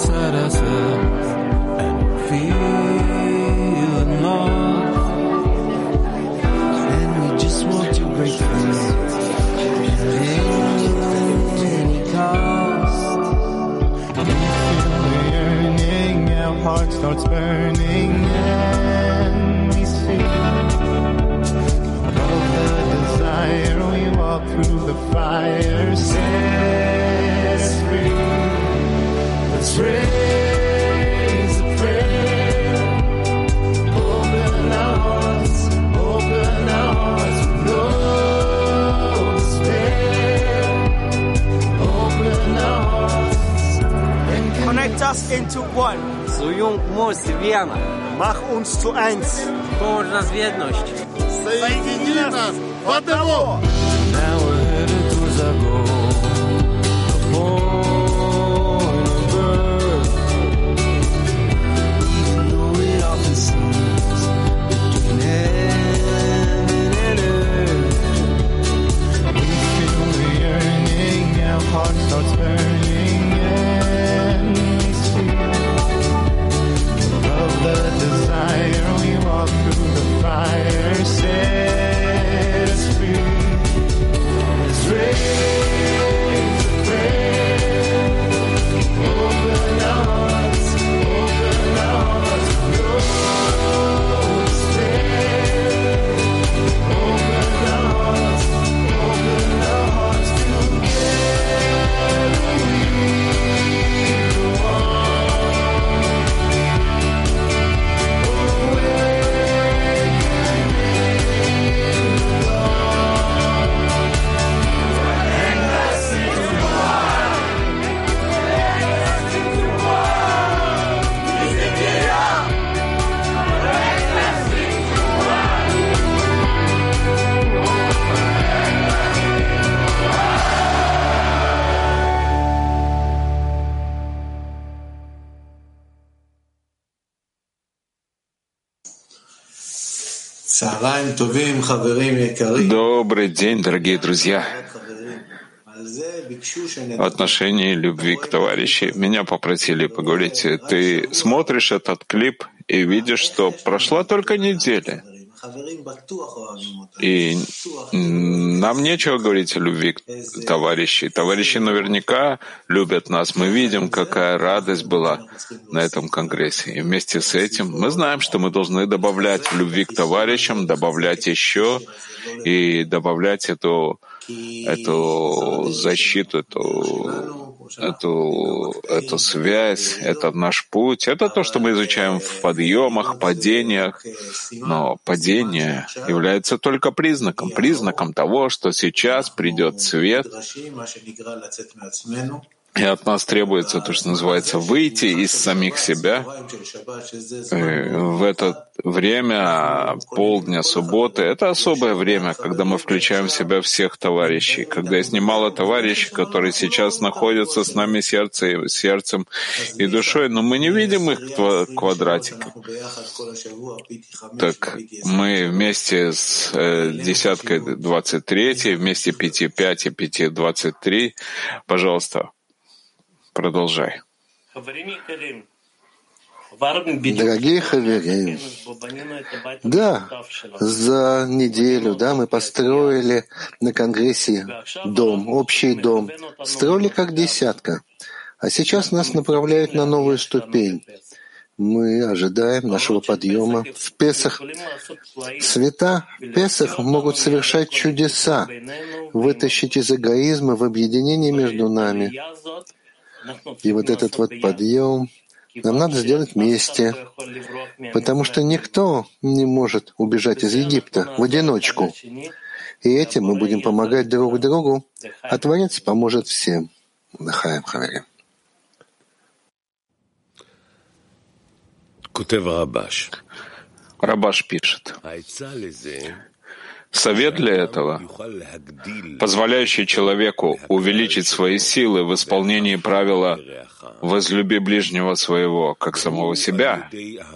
inside ourselves and feeling lost, and we just want to break free at any cost. We feel the yearning, our heart starts burning, and we see above the desire. We walk through the fire, set us free. Let's raise a prayer. Open our hearts with no despair. Open our hearts and Connect us into one. Soyung moc wiana. Mach uns zu eins. Połącz nas w jedność. Соедини нас в одного. now we're headed towards our goal. The point of birth. Even though it often seems between heaven and earth, we feel the yearning, our heart starts burning, and we see above the desire. We walk through the fire, set us free. Let's raise a prayer. Open our hearts with no despair. Open our hearts together. We go Добрый день, дорогие друзья. В отношении любви к товарищу меня попросили поговорить. Ты смотришь этот клип и видишь, что прошла только неделя. И нам нечего говорить о любви к товарищей. Товарищи наверняка любят нас. Мы видим, какая радость была на этом конгрессе. И вместе с этим мы знаем, что мы должны добавлять в любви к товарищам, добавлять еще и добавлять эту защиту, эту связь, это наш путь. Это то, что мы изучаем в подъемах, падениях. Но падение является только признаком того, что сейчас придет свет, и от нас требуется то, что называется, выйти из самих себя. В это время, полдня субботы, это особое время, когда мы включаем в себя всех товарищей, когда есть немало товарищей, которые сейчас находятся с нами сердцем и душой, но мы не видим их квадратиком. Так мы вместе с десяткой 23, вместе 5-5 и 5-23, пожалуйста, продолжай. Дорогие хаверим, да, за неделю, мы построили на конгрессе дом, общий дом, строили как десятка, а сейчас нас направляют на новую ступень. Мы ожидаем нашего подъема в Песах. Света в Песах могут совершать чудеса, вытащить из эгоизма в объединение между нами. И вот этот подъем нам надо сделать вместе, потому что никто не может убежать из Египта в одиночку. И этим мы будем помогать друг другу, а Творец поможет всем. Лахаем, хаверим. Рабаш пишет. Совет для этого, позволяющий человеку увеличить свои силы в исполнении правила «возлюби ближнего своего, как самого себя»,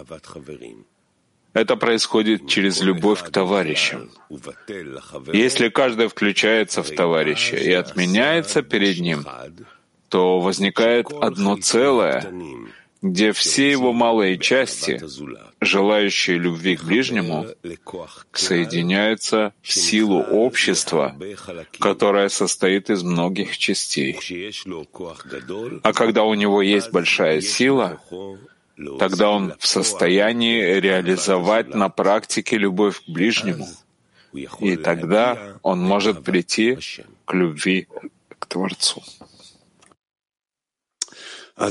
это происходит через любовь к товарищам. Если каждый включается в товарища и отменяется перед ним, то возникает одно целое, где все его малые части, желающие любви к ближнему, соединяются в силу общества, которое состоит из многих частей. А когда у него есть большая сила, тогда он в состоянии реализовать на практике любовь к ближнему, и тогда он может прийти к любви к Творцу. Да,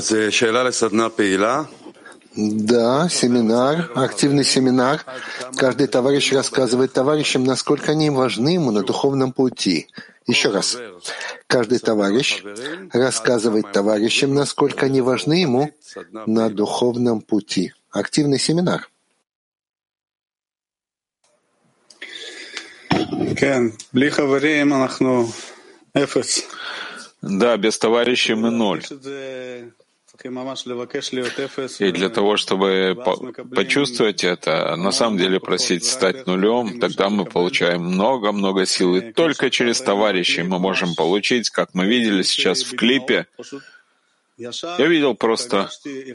семинар, активный семинар. Каждый товарищ рассказывает товарищам, насколько они важны ему на духовном пути. Еще раз. Каждый товарищ рассказывает товарищам, насколько они важны ему на духовном пути. Активный семинар. Да, без товарищей мы ноль. И для того, чтобы почувствовать это, на самом деле просить стать нулем, тогда мы получаем много-много сил. И только через товарищей мы можем получить, как мы видели сейчас в клипе. Я видел просто,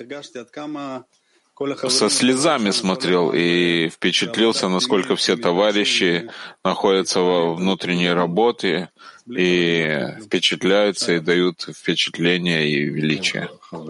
со слезами смотрел и впечатлился, насколько все товарищи находятся во внутренней работе и впечатляются и дают впечатление и величие.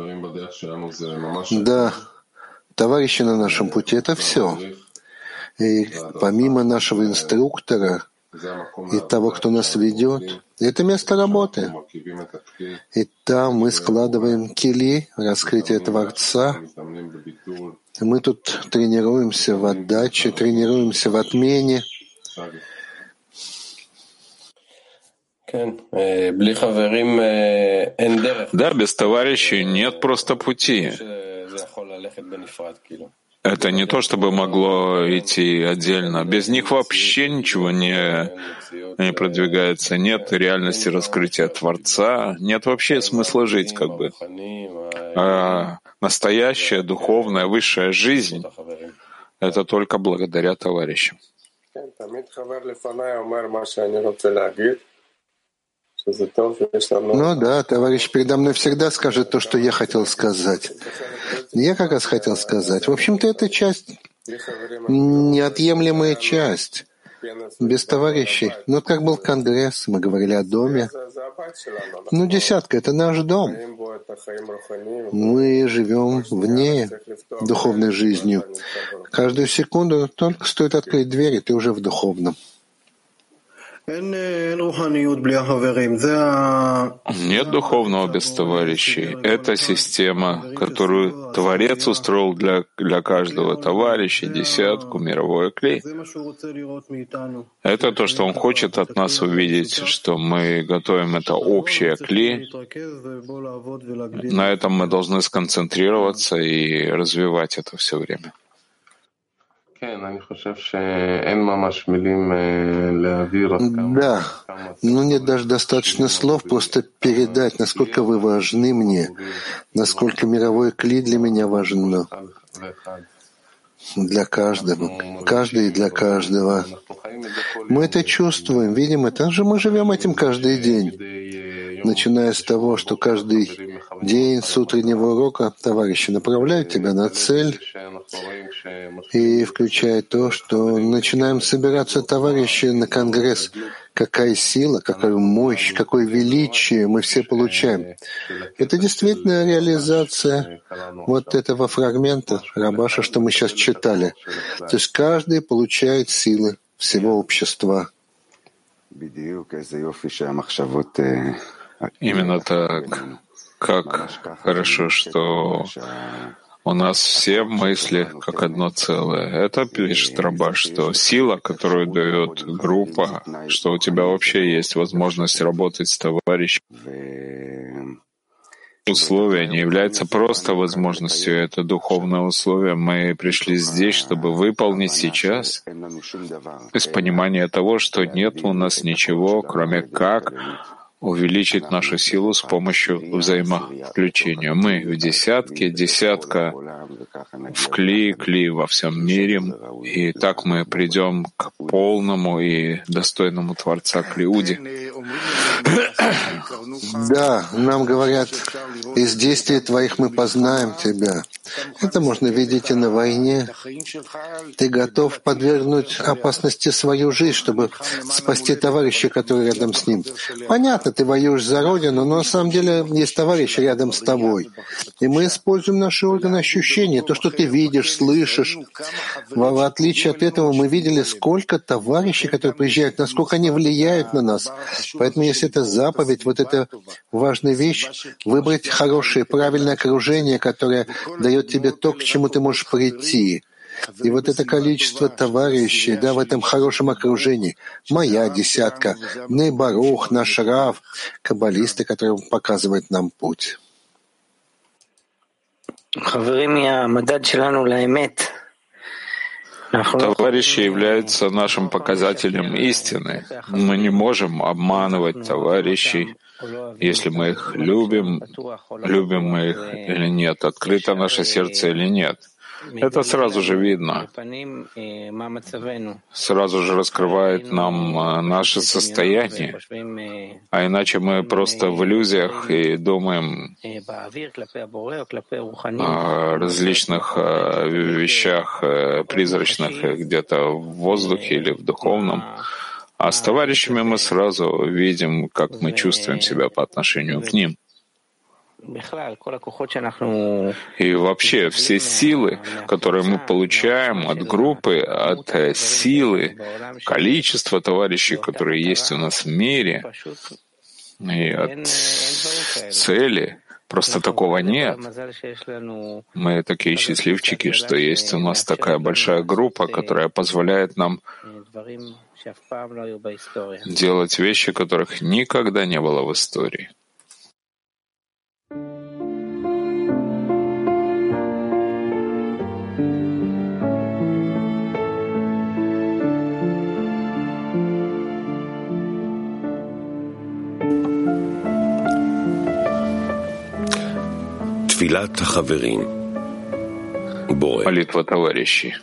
Да, товарищи на нашем пути — это все. И помимо нашего инструктора и того, кто нас ведет, это место работы. И там мы складываем кили, раскрытие Творца. Мы тут тренируемся в отдаче, тренируемся в отмене. Да, без товарищей нет просто пути. Это не то, чтобы могло идти отдельно. Без них вообще ничего не продвигается. Нет реальности раскрытия Творца, нет вообще смысла жить, как бы. А настоящая, духовная, высшая жизнь — это только благодаря товарищам. Ну да, товарищ передо мной всегда скажет то, что я хотел сказать. Я как раз хотел сказать. В общем-то, это часть, неотъемлемая часть. Без товарищей. Ну, как был конгресс, мы говорили о доме. Ну, десятка — это наш дом. Мы живем вне духовной жизнью. Каждую секунду только стоит открыть дверь, и ты уже в духовном. Нет духовного без товарищей. Это система, которую Творец устроил для каждого товарища, десятку, мировое клей. Это то, что Он хочет от нас увидеть, что мы готовим это общее клей. На этом мы должны сконцентрироваться и развивать это все время. Да, но нет даже достаточно слов просто передать, насколько вы важны мне, насколько мировой кли для меня важно. Для каждого, каждый и для каждого. Мы это чувствуем, видим это, мы живем этим каждый день. Начиная с того, что каждый день с утреннего урока товарищи направляют тебя на цель, и включая то, что начинаем собираться товарищи на конгресс. Какая сила, какая мощь, какое величие мы все получаем. Это действительно реализация вот этого фрагмента Рабаша, что мы сейчас читали. То есть каждый получает силы всего общества. Именно так. Как хорошо, что у нас все мысли как одно целое. Это пишет Рабаш, что сила, которую дает группа, что у тебя вообще есть возможность работать с товарищем. Условие не является просто возможностью, это духовное условие. Мы пришли здесь, чтобы выполнить сейчас, из понимания того, что нет у нас ничего, кроме как увеличить нашу силу с помощью взаимовключения. Мы в десятке, десятка в кли, кли во всем мире, и так мы придем к полному и достойному Творца Клиуде. Да, нам говорят, из действий Твоих мы познаем Тебя. Это можно видеть и на войне. Ты готов подвергнуть опасности свою жизнь, чтобы спасти товарища, которые рядом с ним. Понятно, ты воюешь за Родину, но на самом деле есть товарищи рядом с тобой. И мы используем наши органы ощущения, то, что ты видишь, слышишь. В отличие от этого, мы видели, сколько товарищей, которые приезжают, насколько они влияют на нас. Поэтому, если это заповедь, вот это важная вещь, выбрать хорошее, правильное окружение, которое дает тебе то, к чему ты можешь прийти. И вот это количество товарищей, да, в этом хорошем окружении, моя десятка, Бней Барух, наш Рав, каббалисты, которые показывают нам путь. Товарищи являются нашим показателем истины. Мы не можем обманывать товарищей, если мы их любим, любим мы их или нет, открыто наше сердце или нет. Это сразу же видно, сразу же раскрывает нам наше состояние, а иначе мы просто в иллюзиях и думаем о различных вещах призрачных где-то в воздухе или в духовном. А с товарищами мы сразу видим, как мы чувствуем себя по отношению к ним. И вообще все силы, которые мы получаем от группы, от силы, количества товарищей, которые есть у нас в мире, и от цели, просто такого нет. Мы такие счастливчики, что есть у нас такая большая группа, которая позволяет нам делать вещи, которых никогда не было в истории. Молитва товарищей.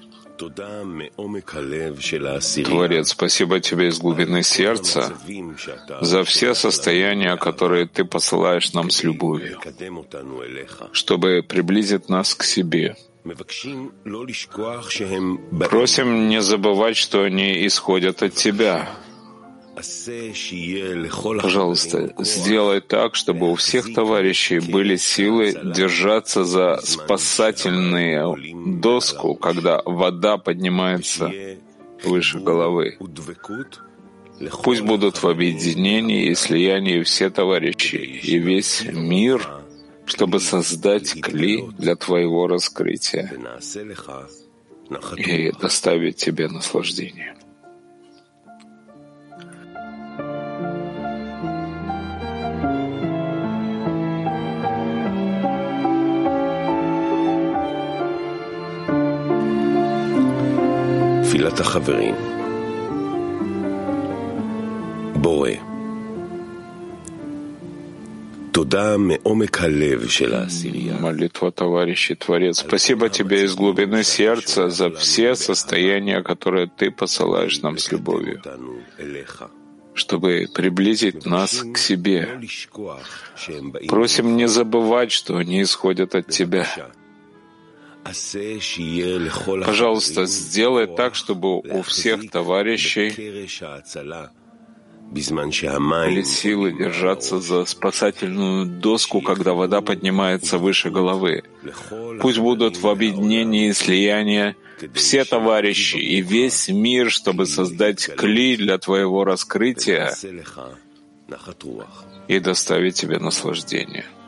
Творец, спасибо Тебе из глубины сердца за все состояния, которые Ты посылаешь нам с любовью, чтобы приблизить нас к Себе. Просим не забывать, что они исходят от Тебя. Пожалуйста, сделай так, чтобы у всех товарищей были силы держаться за спасательную доску, когда вода поднимается выше головы. Пусть будут в объединении и слиянии все товарищи и весь мир, чтобы создать кли для Твоего раскрытия и доставить Тебе наслаждение. תפילת החברים. בורא, תודה מעומק הלב של העשירייה. Молитва товарищей, Творец, спасибо Тебе из глубины сердца за все состояния, которые Ты посылаешь нам с любовью, чтобы приблизить нас к Себе. Просим не забывать, что они исходят от Тебя. Пожалуйста, сделай так, чтобы у всех товарищей были силы держаться за спасательную доску, когда вода поднимается выше головы. Пусть будут в объединении и слиянии все товарищи и весь мир, чтобы создать кли для Твоего раскрытия и доставить Тебе наслаждение.